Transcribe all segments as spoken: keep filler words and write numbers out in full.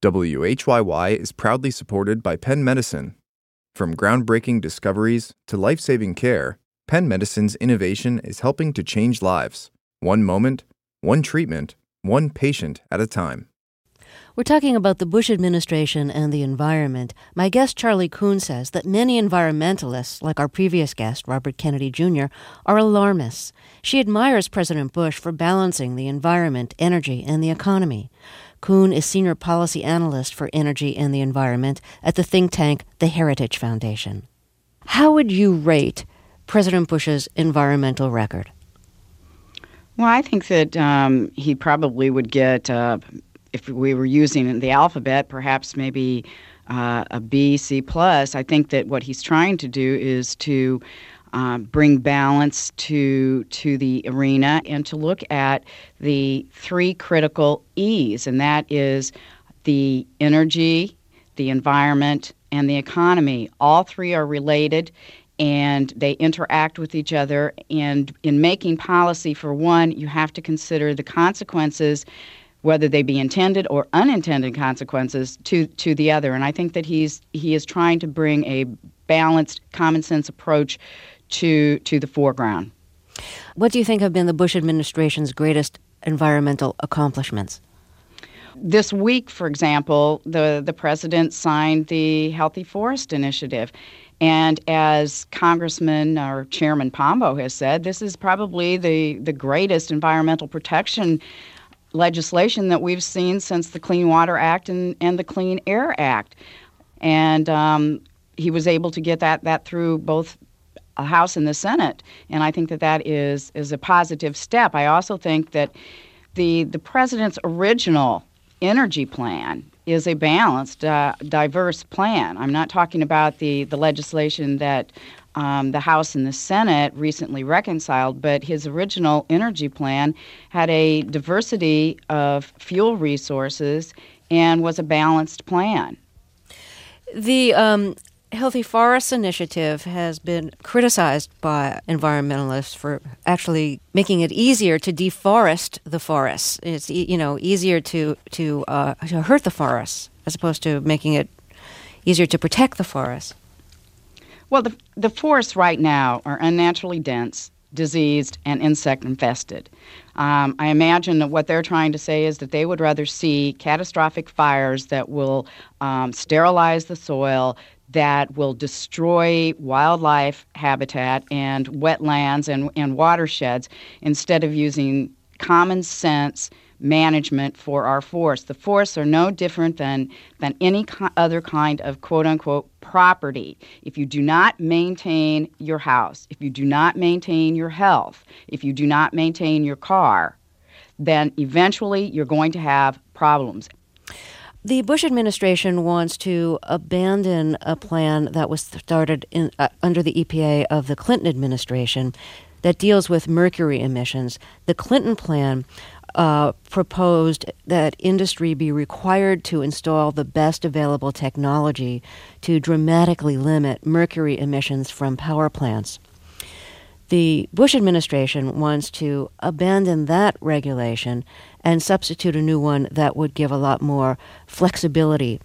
W H Y Y is proudly supported by Penn Medicine. From groundbreaking discoveries to life-saving care, Penn Medicine's innovation is helping to change lives, one moment, one treatment, one patient at a time. We're talking about the Bush administration and the environment. My guest, Charlie Kuhn, says that many environmentalists, like our previous guest, Robert Kennedy Junior, are alarmists. She admires President Bush for balancing the environment, energy, and the economy. Kuhn is Senior Policy Analyst for Energy and the Environment at the think tank The Heritage Foundation. How would you rate President Bush's environmental record? Well, I think that um, he probably would get, uh, if we were using the alphabet, perhaps maybe uh, a B, C plus. I think that what he's trying to do is to Uh, bring balance to to the arena and to look at the three critical E's, and that is the energy, the environment, and the economy. All three are related, and they interact with each other. And in making policy for one, you have to consider the consequences, whether they be intended or unintended consequences, to to the other. And I think that he's he is trying to bring a balanced, common sense approach to to the foreground. What do you think have been the Bush administration's greatest environmental accomplishments? This week, for example, the, the president signed the Healthy Forest Initiative. And as Congressman or Chairman Pombo has said, this is probably the, the greatest environmental protection legislation that we've seen since the Clean Water Act and, and the Clean Air Act. And um, he was able to get that, that through both a House and the Senate, and I think that that is is a positive step. I also think that the the president's original energy plan is a balanced, uh, diverse plan. I'm not talking about the the legislation that um, the House and the Senate recently reconciled, but his original energy plan had a diversity of fuel resources and was a balanced plan. The um Healthy Forests Initiative has been criticized by environmentalists for actually making it easier to deforest the forests. It's you know easier to to, uh, to hurt the forests as opposed to making it easier to protect the forests. Well, the the forests right now are unnaturally dense, diseased, and insect infested. Um, I imagine that what they're trying to say is that they would rather see catastrophic fires that will um, sterilize the soil, that will destroy wildlife habitat and wetlands and, and watersheds instead of using common sense management for our forests. The forests are no different than, than any co- other kind of quote-unquote property. If you do not maintain your house, if you do not maintain your health, if you do not maintain your car, then eventually you're going to have problems. The Bush administration wants to abandon a plan that was started in, uh, under the E P A of the Clinton administration that deals with mercury emissions. The Clinton plan uh, proposed that industry be required to install the best available technology to dramatically limit mercury emissions from power plants. The Bush administration wants to abandon that regulation and substitute a new one that would give a lot more flexibility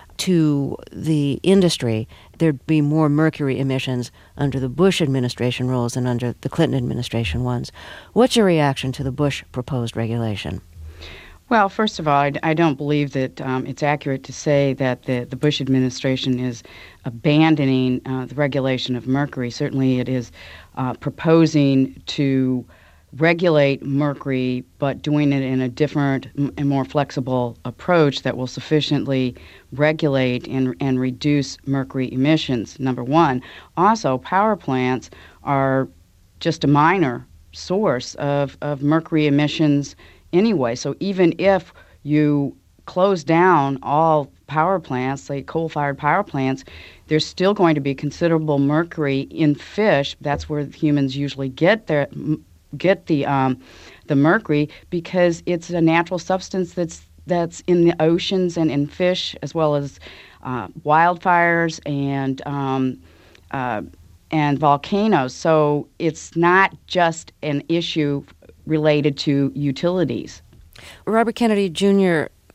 to the industry. There'd be more mercury emissions under the Bush administration rules than under the Clinton administration ones. What's your reaction to the Bush proposed regulation? Well, first of all, I, I don't believe that um, it's accurate to say that the, the Bush administration is abandoning uh, the regulation of mercury. Certainly it is uh, proposing to regulate mercury, but doing it in a different and more flexible approach that will sufficiently regulate and, and reduce mercury emissions, number one. Also, power plants are just a minor source of, of mercury emissions anyway. So even if you close down all power plants, like coal-fired power plants, there's still going to be considerable mercury in fish. That's where humans usually get their get the um, the mercury, because it's a natural substance that's that's in the oceans and in fish, as well as uh, wildfires and um, uh, and volcanoes. So it's not just an issue related to utilities. Robert Kennedy Junior,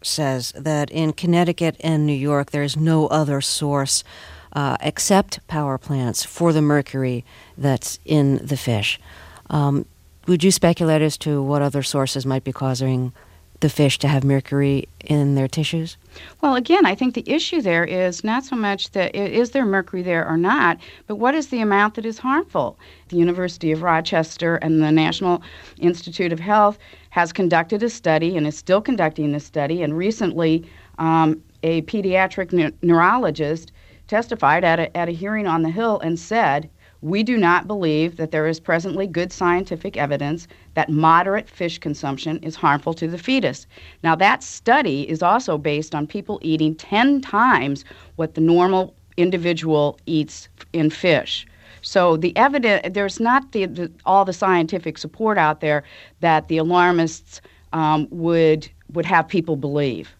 says that in Connecticut and New York there is no other source uh, except power plants for the mercury that's in the fish. Um, would you speculate as to what other sources might be causing the fish to have mercury in their tissues? Well, again, I think the issue there is not so much that is there mercury there or not, but what is the amount that is harmful? The University of Rochester and the National Institute of Health has conducted a study and is still conducting this study, and recently um, a pediatric ne- neurologist testified at a, at a hearing on the Hill and said, "We do not believe that there is presently good scientific evidence that moderate fish consumption is harmful to the fetus." Now, that study is also based on people eating ten times what the normal individual eats in fish. So the evidence, there's not the, the, all the scientific support out there that the alarmists um, would would have people believe.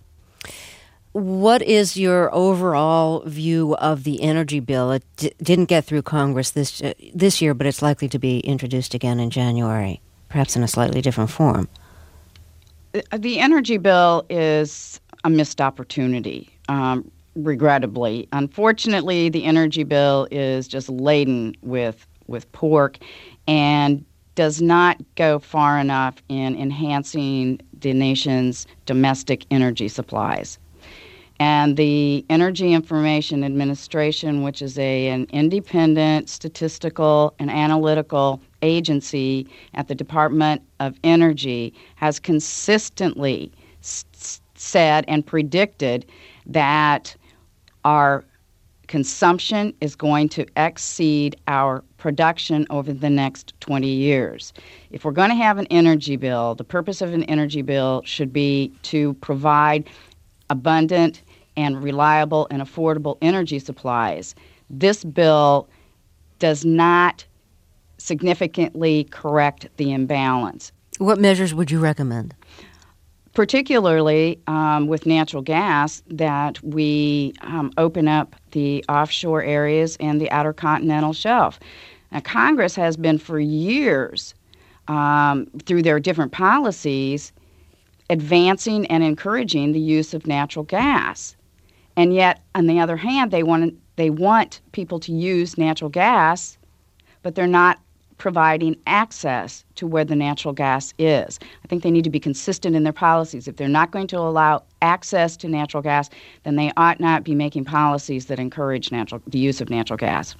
What is your overall view of the energy bill? It d- didn't get through Congress this uh, this year, but it's likely to be introduced again in January, perhaps in a slightly different form. The energy bill is a missed opportunity, um, regrettably. Unfortunately, the energy bill is just laden with with pork and does not go far enough in enhancing the nation's domestic energy supplies. And the Energy Information Administration, which is a, an independent statistical and analytical agency at the Department of Energy, has consistently s- said and predicted that our consumption is going to exceed our production over the next twenty years. If we're going to have an energy bill, the purpose of an energy bill should be to provide abundant and reliable and affordable energy supplies. This bill does not significantly correct the imbalance. What measures would you recommend? Particularly um, with natural gas, that we um, open up the offshore areas and the outer continental shelf. Now, Congress has been for years, um, through their different policies, advancing and encouraging the use of natural gas. And yet, on the other hand, they want they want people to use natural gas, but they're not providing access to where the natural gas is. I think they need to be consistent in their policies. If they're not going to allow access to natural gas, then they ought not be making policies that encourage natural the use of natural gas.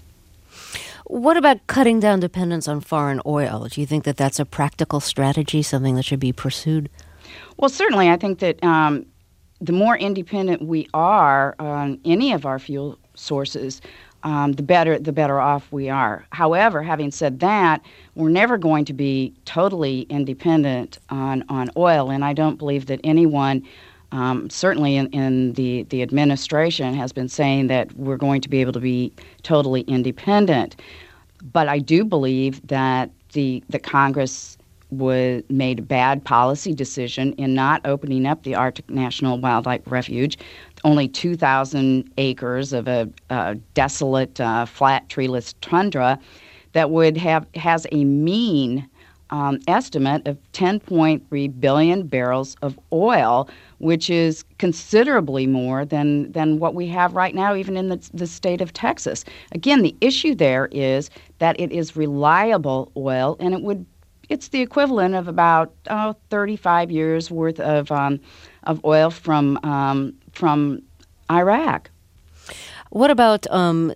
What about cutting down dependence on foreign oil? Do you think that that's a practical strategy, something that should be pursued? Well, certainly, I think that um, the more independent we are on any of our fuel sources, um, the better the better off we are. However, having said that, we're never going to be totally independent on, on oil, and I don't believe that anyone, um, certainly in, in the, the administration, has been saying that we're going to be able to be totally independent. But I do believe that the the Congress was made a bad policy decision in not opening up the Arctic National Wildlife Refuge, only two thousand acres of a, a desolate, uh, flat, treeless tundra that would have has a mean um, estimate of ten point three billion barrels of oil, which is considerably more than, than what we have right now, even in the, the state of Texas. Again, the issue there is that it is reliable oil, and it would It's the equivalent of about oh, thirty-five years worth of um, of oil from um, from Iraq. What about um,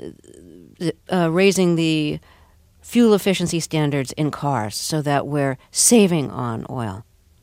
uh, raising the fuel efficiency standards in cars so that we're saving on oil?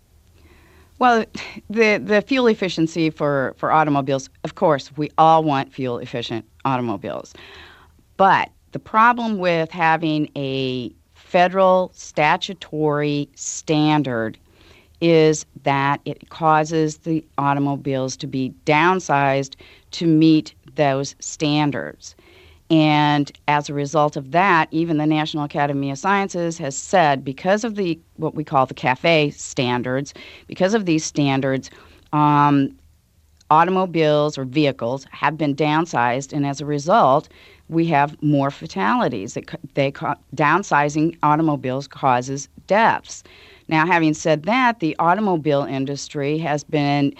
Well, the the fuel efficiency for, for automobiles, of course, we all want fuel efficient automobiles. But the problem with having a federal statutory standard is that it causes the automobiles to be downsized to meet those standards. And as a result of that, even the National Academy of Sciences has said, because of the what we call the CAFE standards, because of these standards, um, automobiles or vehicles have been downsized, and as a result, we have more fatalities. They, they downsizing automobiles causes deaths. Now, having said that, the automobile industry has been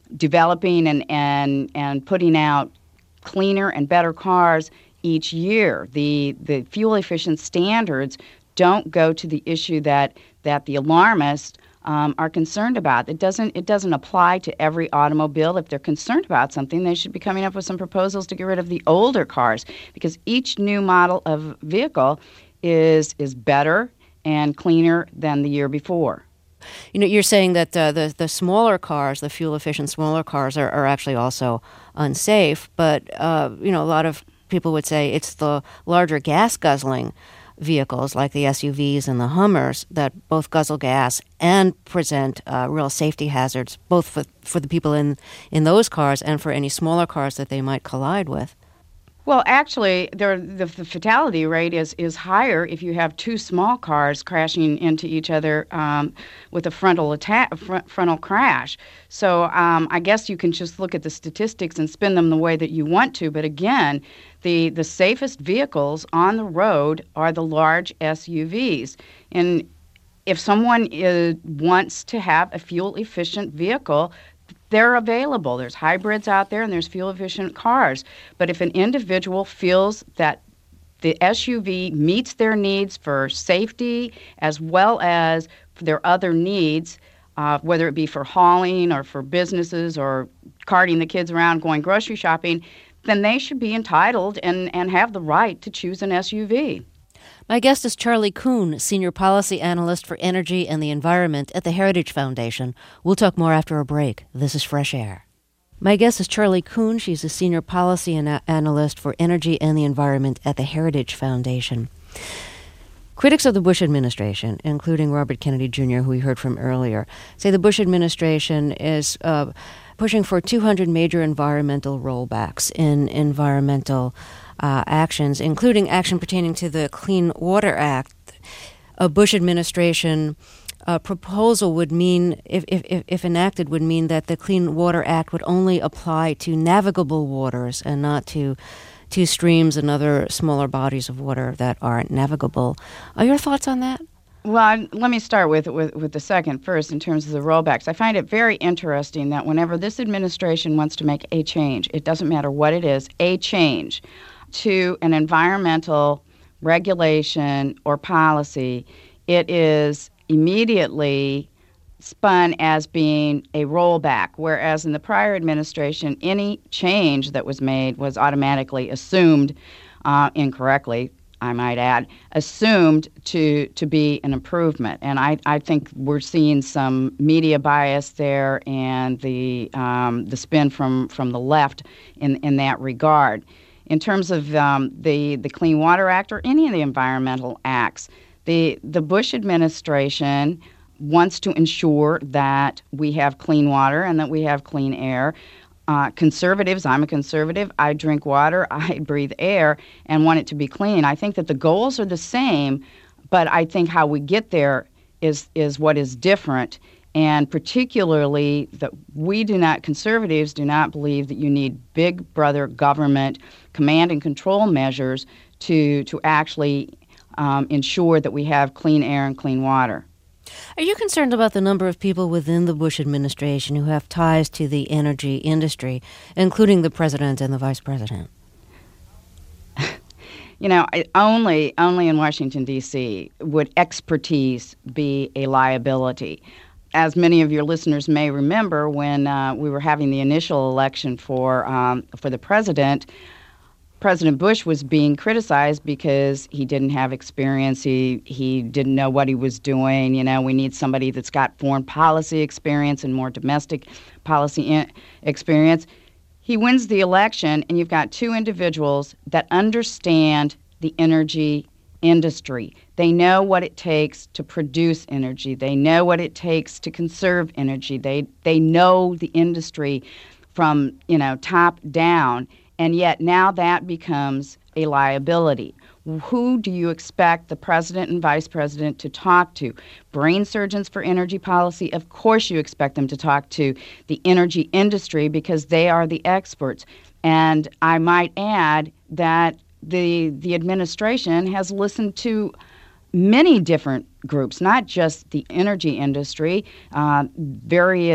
developing and, and, and putting out cleaner and better cars each year. The the fuel efficient standards don't go to the issue that that the alarmists um, are concerned about. It doesn't it doesn't apply to every automobile. If they're concerned about something, they should be coming up with some proposals to get rid of the older cars, because each new model of vehicle is is better and cleaner than the year before. You know, you're saying that uh, the the smaller cars, the fuel-efficient smaller cars, are, are actually also unsafe. But uh, you know, a lot of people would say it's the larger gas-guzzling vehicles, like the S U Vs and the Hummers, that both guzzle gas and present uh, real safety hazards, both for for the people in in those cars and for any smaller cars that they might collide with. Well, actually, there, the, the fatality rate is, is higher if you have two small cars crashing into each other um, with a frontal attack, fr- frontal crash. So um, I guess you can just look at the statistics and spin them the way that you want to. But again, the, the safest vehicles on the road are the large S U Vs. And if someone is, wants to have a fuel-efficient vehicle, they're available. There's hybrids out there and there's fuel-efficient cars. But if an individual feels that the S U V meets their needs for safety as well as for their other needs, uh, whether it be for hauling or for businesses or carting the kids around going grocery shopping, then they should be entitled and, and have the right to choose an S U V. My guest is Charlie Kuhn, Senior Policy Analyst for Energy and the Environment at the Heritage Foundation. We'll talk more after a break. This is Fresh Air. My guest is Charlie Kuhn. She's a Senior Policy Ana- Analyst for Energy and the Environment at the Heritage Foundation. Critics of the Bush administration, including Robert Kennedy Junior, who we heard from earlier, say the Bush administration is uh, pushing for two hundred major environmental rollbacks in environmental Uh, actions, including action pertaining to the Clean Water Act. A Bush administration uh, proposal would mean, if, if, if enacted, would mean that the Clean Water Act would only apply to navigable waters and not to to streams and other smaller bodies of water that aren't navigable. Are your thoughts on that? Well, let me start with, with, with the second first in terms of the rollbacks. I find it very interesting that whenever this administration wants to make a change, it doesn't matter what it is, a change, to an environmental regulation or policy, it is immediately spun as being a rollback, whereas in the prior administration, any change that was made was automatically assumed, uh, incorrectly, I might add, assumed to, to be an improvement. And I, I think we're seeing some media bias there and the um, the spin from, from the left in, in that regard. In terms of um, the, the Clean Water Act or any of the environmental acts, the, the Bush administration wants to ensure that we have clean water and that we have clean air. Uh, conservatives, I'm a conservative, I drink water, I breathe air, and want it to be clean. I think that the goals are the same, but I think how we get there is, is what is different. And particularly that we do not, conservatives do not believe that you need big brother government command and control measures to to actually um, ensure that we have clean air and clean water. Are you concerned about the number of people within the Bush administration who have ties to the energy industry, including the president and the vice president? You know, only only in Washington, D C would expertise be a liability. As many of your listeners may remember, when uh, we were having the initial election for um, for the president, President Bush was being criticized because he didn't have experience. He he didn't know what he was doing. You know, we need somebody that's got foreign policy experience and more domestic policy in- experience. He wins the election, and you've got two individuals that understand the energy industry. They know what it takes to produce energy. They know what it takes to conserve energy. They they know the industry from, you know, top down, and yet now that becomes a liability. Who do you expect the president and vice president to talk to? Brain surgeons for energy policy? Of course you expect them to talk to the energy industry because they are the experts. And I might add that the the administration has listened to many different groups, not just the energy industry, uh, various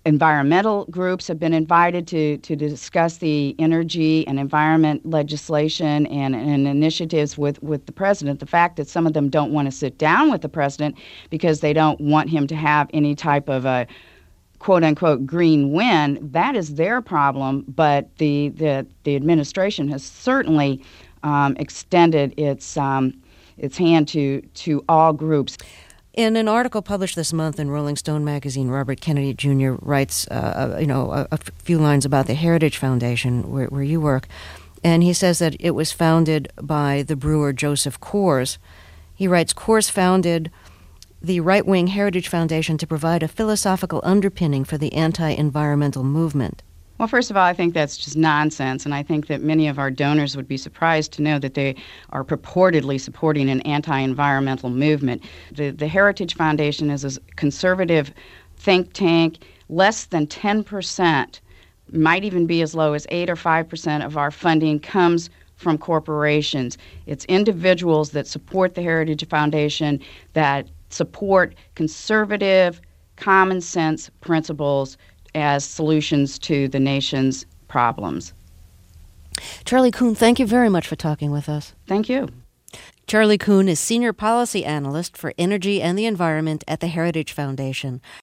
environmental groups have been invited to, to discuss the energy and environment legislation and, and initiatives with, with the president. The fact that some of them don't want to sit down with the president because they don't want him to have any type of a quote-unquote green win, that is their problem, but the, the, the administration has certainly um, extended its, um, its hand to, to all groups. In an article published this month in Rolling Stone magazine, Robert Kennedy Junior writes, uh, you know, a, a few lines about the Heritage Foundation, where, where you work, and he says that it was founded by the brewer Joseph Coors. He writes, Coors founded the right-wing Heritage Foundation to provide a philosophical underpinning for the anti-environmental movement. Well, first of all, I think that's just nonsense, and I think that many of our donors would be surprised to know that they are purportedly supporting an anti-environmental movement. The, the Heritage Foundation is a conservative think tank. Less than ten percent, might even be as low as eight or five percent of our funding comes from corporations. It's individuals that support the Heritage Foundation, that support conservative, common sense principles as solutions to the nation's problems. Charlie Kuhn, thank you very much for talking with us. Thank you. Charlie Kuhn is Senior Policy Analyst for Energy and the Environment at the Heritage Foundation.